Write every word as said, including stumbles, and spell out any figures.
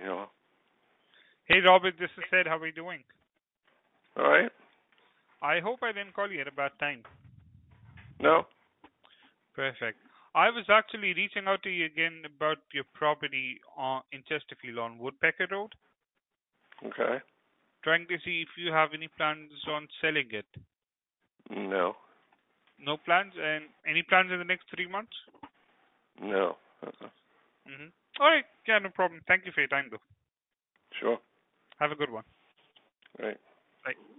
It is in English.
know. Hey, Robert, this is Ed. How are you doing? All right. I hope I didn't call you at a bad time. No. Perfect. I was actually reaching out to you again about your property on, in Chesterfield on Woodpecker Road, Okay. trying to see if you have any plans on selling it. No. No plans? And any plans in the next three months? No. Uh-uh. Mm-hmm. All right. Yeah, no problem. Thank you for your time, though. Sure. Have a good one. Right. Bye.